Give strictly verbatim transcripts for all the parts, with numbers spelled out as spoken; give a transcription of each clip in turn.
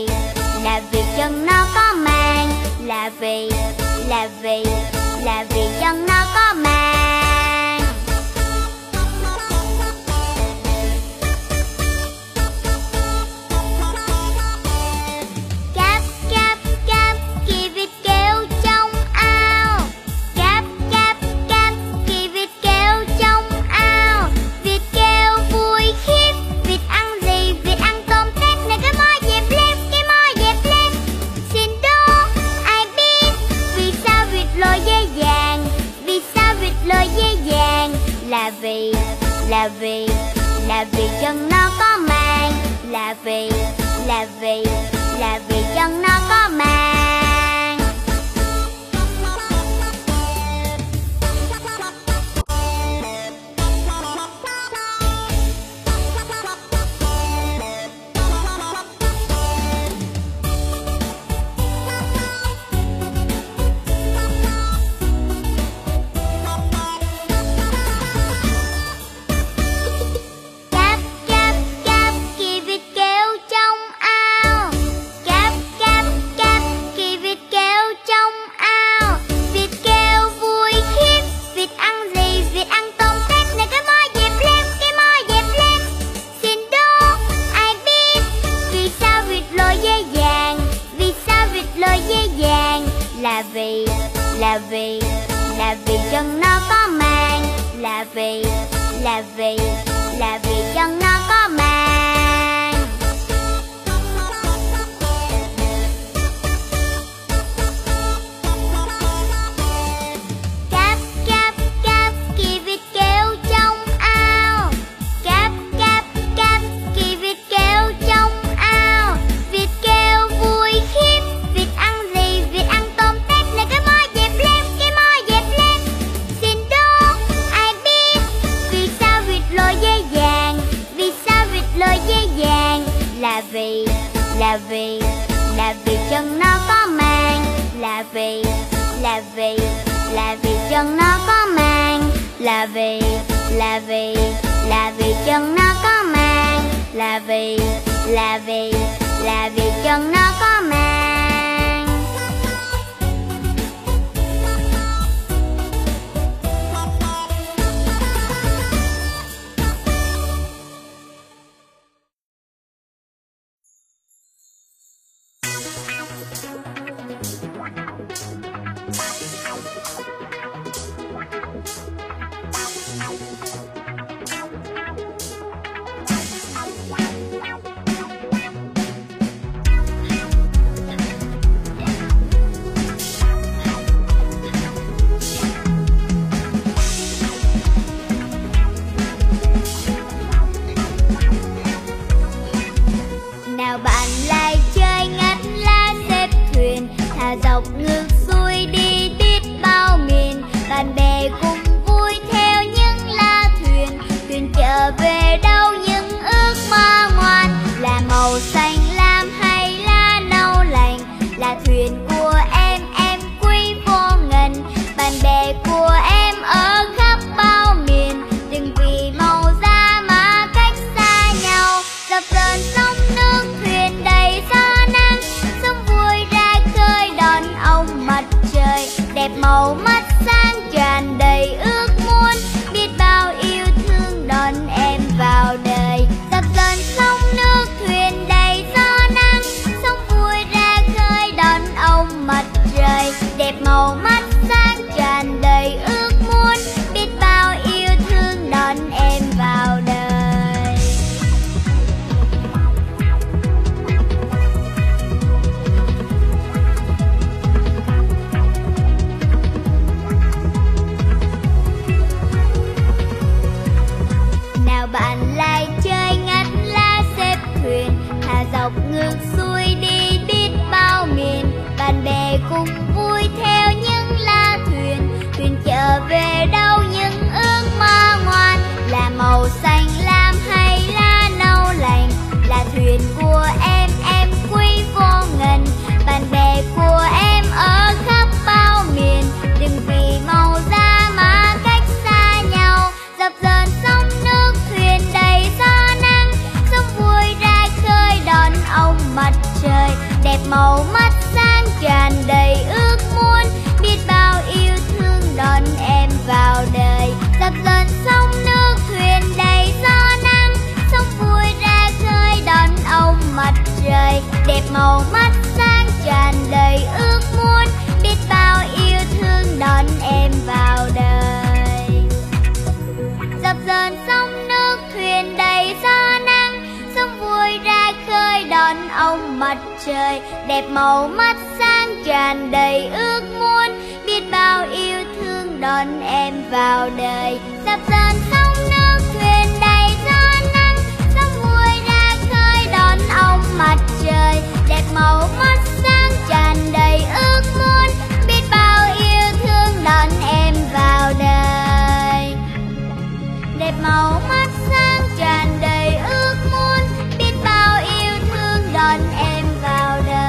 là vì chân nó có mang, là vì, là vì, là vì chân nó có mang. Cáp cáp cáp kia vịt kêu trong ao. Cáp cáp cáp kia vịt kêu trong ao. Vịt kêu vui khiếp, vịt ăn gì? Vịt ăn tôm tép. Này cái mỏ dẹp lép, cái mỏ dẹp lép. Xin đố ai biết vì sao vịt lội dễ dàng? Vì sao vịt lội dễ dàng? Là vì, là vì, là vì chân nó có mang. Là vì, là vì, là vì chân nó có mang. Cáp cáp cáp kia vịt kêu trong ao. Cáp cáp cáp kia vịt kêu trong ao. Vịt kêu vui khiếp, vịt ăn gì? Vịt ăn tôm tép. Này cái mỏ dẹp lép, cái mỏ dẹp lép. Xin đố ai biết vì sao vịt lội dễ dàng? Vì sao vịt lội dễ dàng? Là vì, là vì, là vì chân nó có mang. Là vì, là vì, là vì chân nó có mang. Cáp cáp cáp kia vịt kêu trong ao. Cáp cáp cáp kia vịt kêu trong ao. Vịt kêu vui khiếp, vịt ăn gì? Vịt ăn tôm tép. Này cái mỏ dẹp lép, cái mỏ dẹp lép. Xin đố ai biết vì sao vịt lội dễ dàng? Vì sao vịt lội dễ dàng? Là vì, là vì, là vì chân nó có mang. Là vì, là vì, là vì chân nó có mang. Là vì, là vì, là vì chân nó có mang. Là vì, là vì, là vì chân nó có mang. đẹp màu mắt sáng tràn đầy ước muốn, biết bao yêu thương đón em vào đời. Dập dờn sông nước thuyền đầy gió nắng, sông vui ra khơi đón ông mặt trời, đẹp màu mắt sáng tràn đầy ước muốn, biết bao yêu thương đón em vào đời. Dập dờn sông nước thuyền đầy gió nắng, sông vui ra khơi đón ông mặt trời, đẹp màu mắt sáng tràn đầy ước muốn, biết bao yêu thương đón em vào đời. Dập dờn sông nước thuyền đầy gió nắng, sông vui ra khơi đón ông mặt trời, đẹp màu mắt sáng tràn đầy ước muốn, biết bao yêu thương đón em vào đời. Đẹp màu mắt sáng tràn đầy ước muốn, biết bao yêu thương đón em vào đời.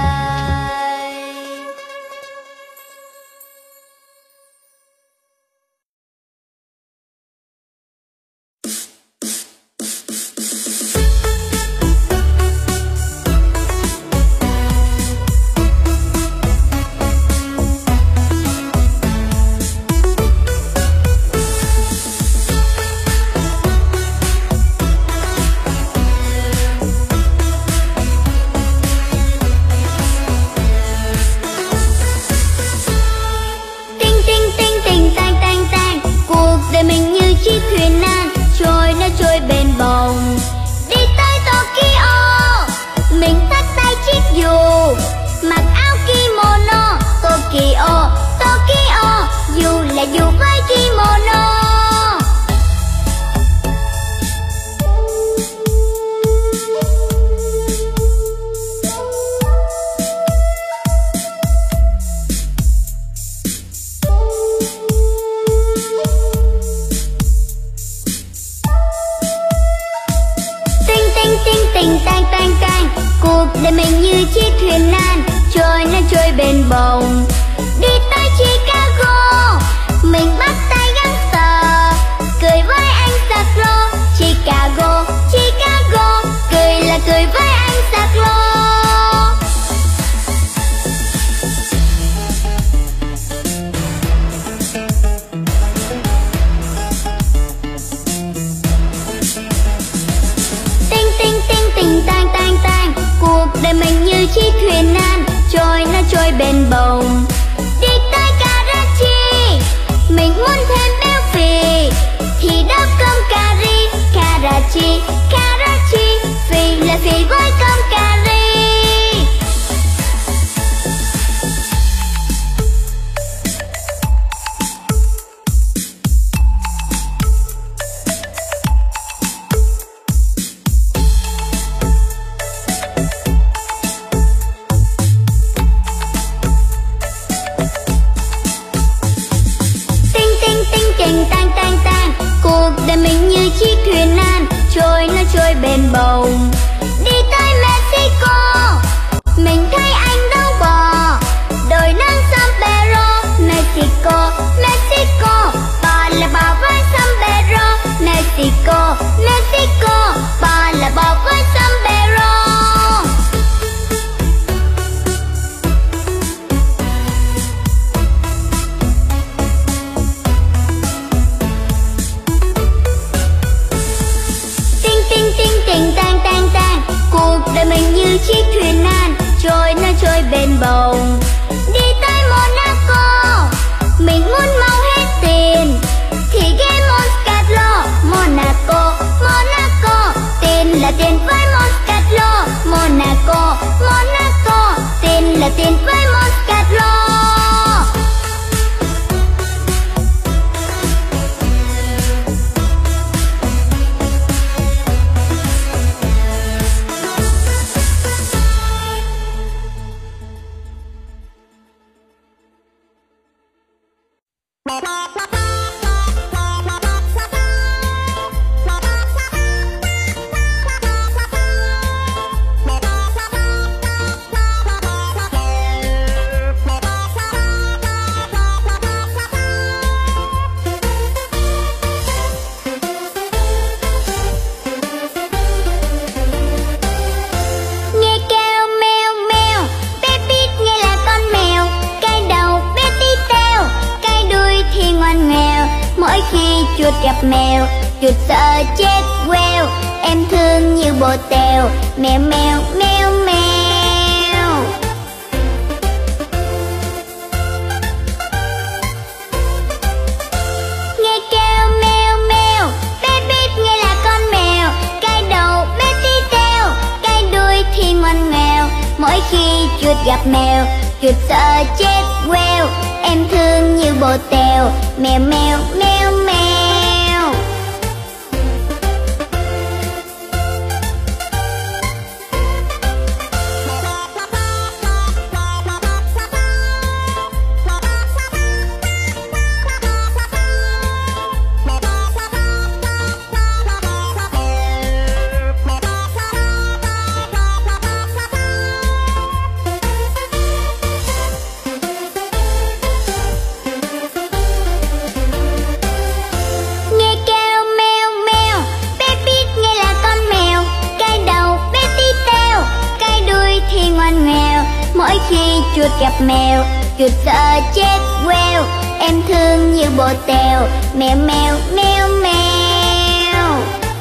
chuột gặp mèo, chuột sợ chết queo, em thương như bồ tèo, mèo mèo meo mèo. Nghe kêu meo meo, bé biết nghe là con mèo, cái đầu bé tí teo, cái đuôi thì ngoằn ngoèo. Mỗi khi chuột gặp mèo, chuột sợ chết queo, em thương như bồ tèo, mèo mèo meo mèo. Mỗi khi chuột gặp mèo, chuột sợ chết queo, em thương như bồ tèo, mèo mèo meo mèo.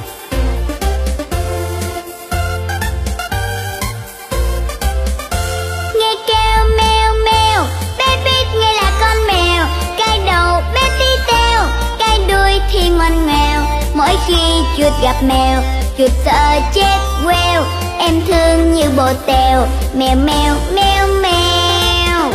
Nghe kêu meo meo, bé biết nghe là con mèo, cái đầu bé tí teo, cái đuôi thì ngoằn ngoèo. Mỗi khi chuột gặp mèo, chuột sợ chết queo, em thương như bồ tèo, mèo mèo meo mèo.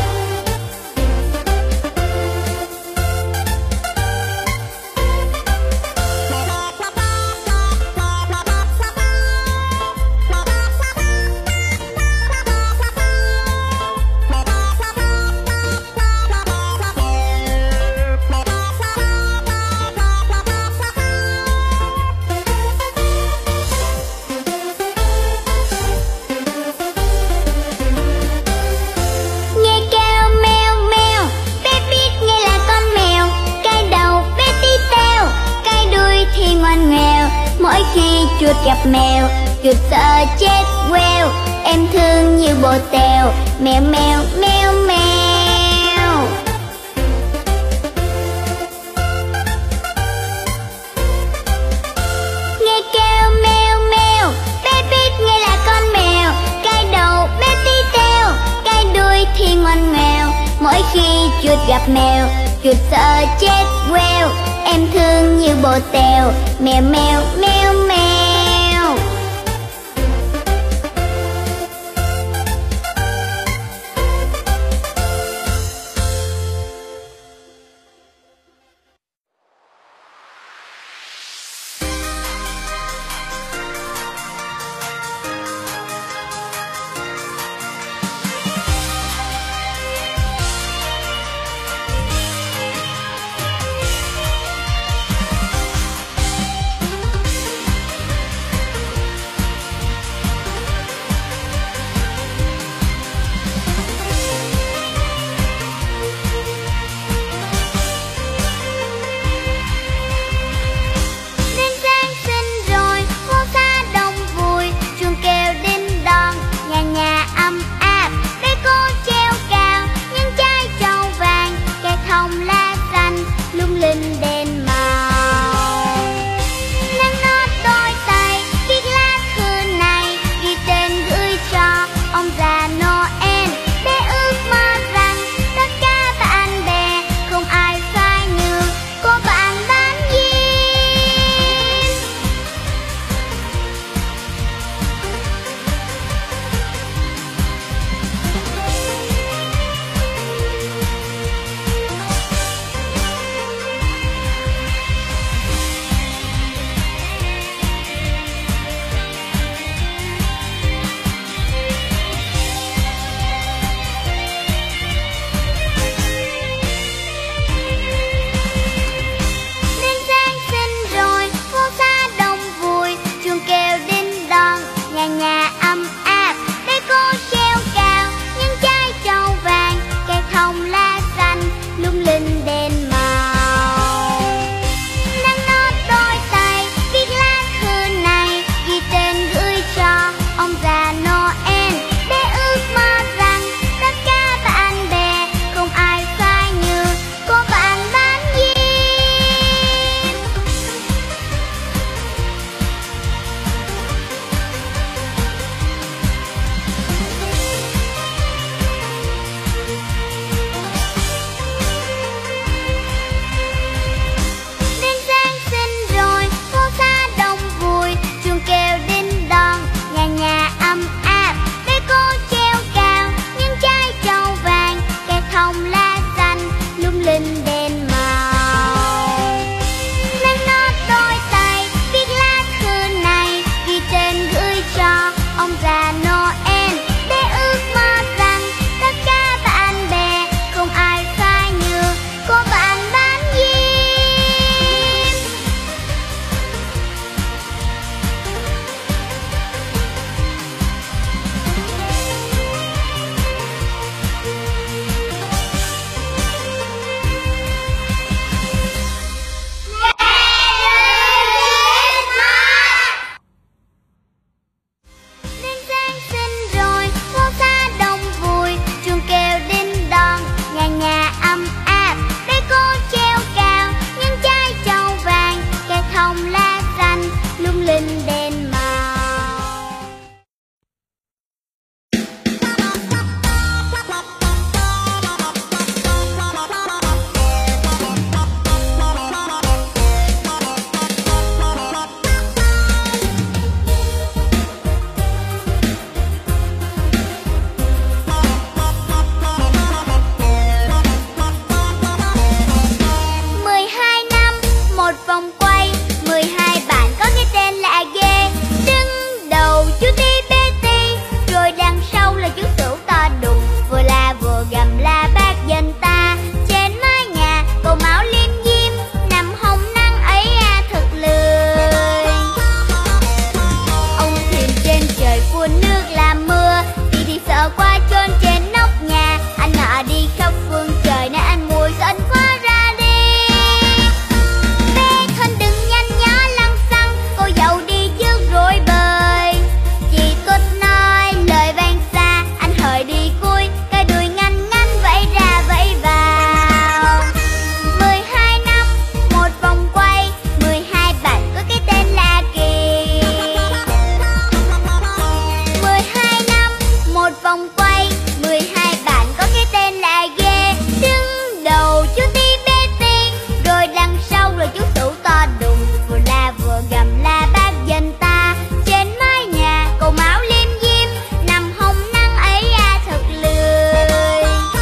Mỗi khi chuột gặp mèo, chuột sợ chết queo, em thương như bồ tèo, mèo mèo meo mèo. Nghe kêu meo meo, bé biết nghe là con mèo, cái đầu bé tí teo, cái đuôi thì ngoằn ngoèo. Mỗi khi chuột gặp mèo, chuột sợ chết queo, em thương như bồ tèo, mèo mèo meo mèo. mười hai bạn có cái tên là ghê. Đứng đầu chú Tí bé Tí, rồi đằng sau là chú Sửu to đùng, vừa la vừa gầm la bác dân ta. Trên mái nhà cậu máu liêm diêm, nằm hông nắng ấy ra thật lười.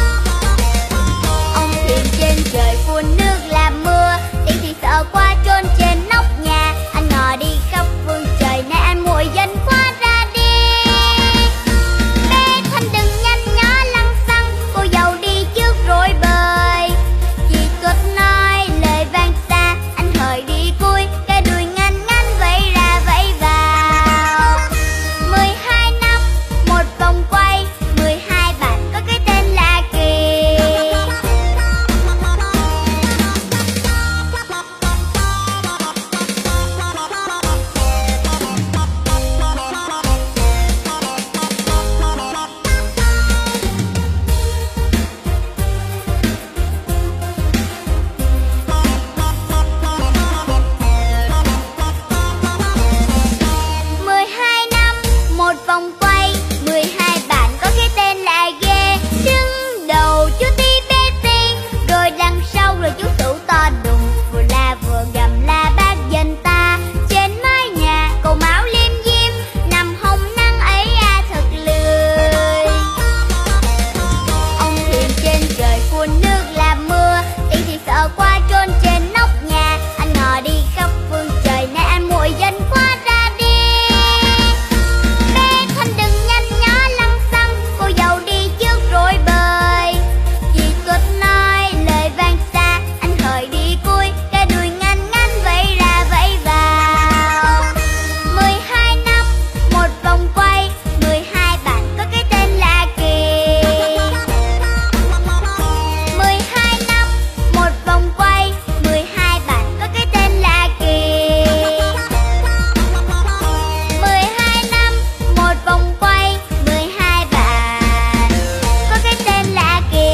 Ông Thiền trên trời phun nước làm mưa, Tí thì sợ qua trôn trên nóc nhà. Anh ngò đi khắp phương trời, nay anh muội danh khoa ra đi. Bé Thanh đừng nhanh nhó lăng xăng, cô dâu đi trước rồi bời. Chị Tuyết nói lời vang xa, anh hời đi cui, cái đuôi ngăn ngăn vẫy ra vẫy vào. Mười hai năm một vòng quay, mười hai bạn có cái tên là Kỳ. Mười hai năm một vòng quay, mười hai bạn có cái tên là ghê. Đứng đầu chú Tí bé Tí, rồi đằng sau là chú Sửu to đùng, vừa la vừa gầm la bác dân ta. Trên mái nhà cậu máu liêm diêm, nằm hông nắng ấy ra thật lười. Ông Thiền trên trời phun nước làm mưa, Tí thì sợ qua trôn trên nóc nhà. Anh ngò đi khắp phương trời, nay anh muội danh khoa ra đi. Bé Thanh đừng nhanh nhó lăng xăng, cô dâu đi trước rồi bời. Chị Tuyết nói lời vang xa, anh hời đi cui, cái đuôi ngăn ngăn vẫy ra vẫy vào. Mười hai năm một vòng quay, mười hai bạn có cái tên là Kỳ. Mười hai năm một vòng quay, mười hai bạn có cái tên là Kỳ. Mười hai năm một vòng quay, mười hai bạn có cái tên là Kỳ.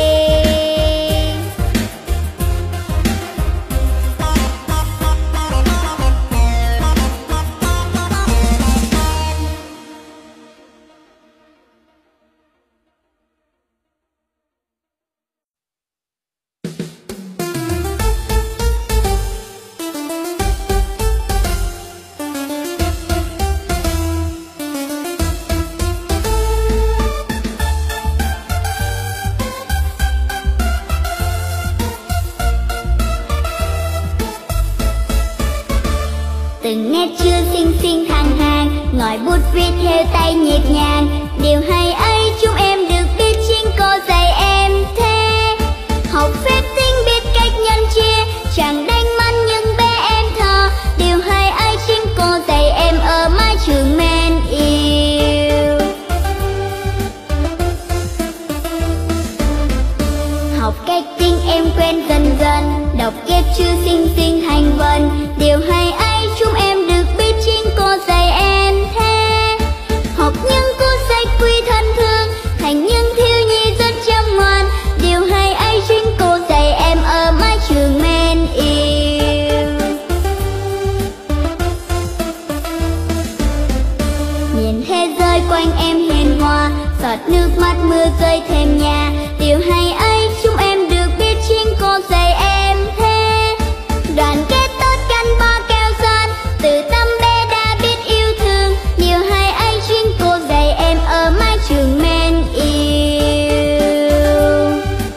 Từng nghe chưa xinh xinh hàng hàng, ngòi bút viết theo tay nhịp nhàng. Điều hay ấy chúng em được biết chính cô dạy em thế. Học phép tính biết cách nhân chia, chẳng đánh mắt nhưng bé em thơ. Điều hay ấy chính cô dạy em ở mái trường men yêu. Học cách tính em quen dần dần, đọc ghép chữ xinh xinh thành vần. Điều hay ấy chúng em được biết chính cô dạy em thế. Học những cuốn sách quý thân thương, thành những thiếu nhi rất chăm ngoan. Điều hay ấy chính cô dạy em ở mái trường men yêu. Nhìn thế giới quanh em hiền hòa, giọt nước mắt mưa rơi thêm nhà. Điều hay ấy chúng em được biết chính cô dạy em thế. Đoàn kết tốt gắn bó keo sơn, từ tâm bé đã biết yêu thương. Điều hay ấy chính cô dạy em ở mái trường men yêu.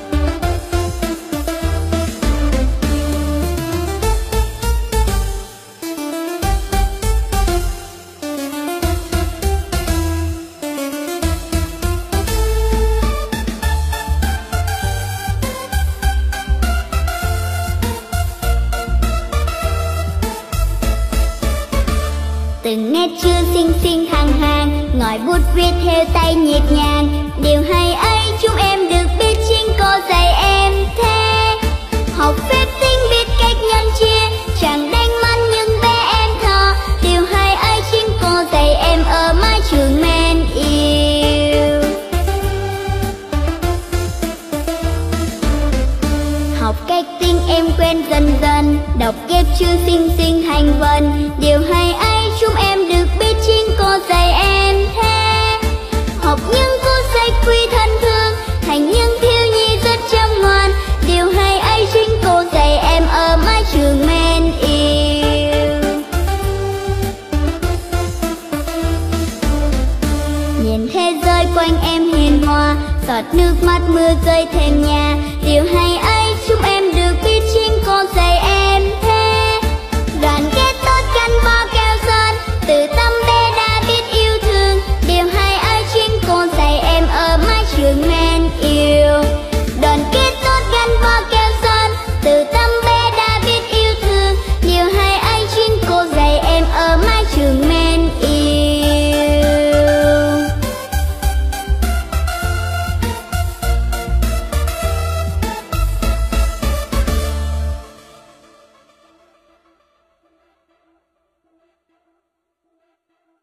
Từng nét chữ xinh xinh hàng hàng, ngòi bút viết theo tay nhịp nhàng. Điều hay ấy chúng em được biết chính cô dạy em thế. Học phép tính biết cách nhân chia, chẳng đánh mắt nhưng bé em thơ. Điều hay ấy chính cô dạy em ở mái trường men yêu. Học cách tính em quen dần dần, đọc ghép chữ xinh xinh thành vần. Điều hay ấy chúng em được biết chính cô dạy em thế. Học những cuốn sách quý thân thương, nước mắt mưa rơi thềm nhà, điều hay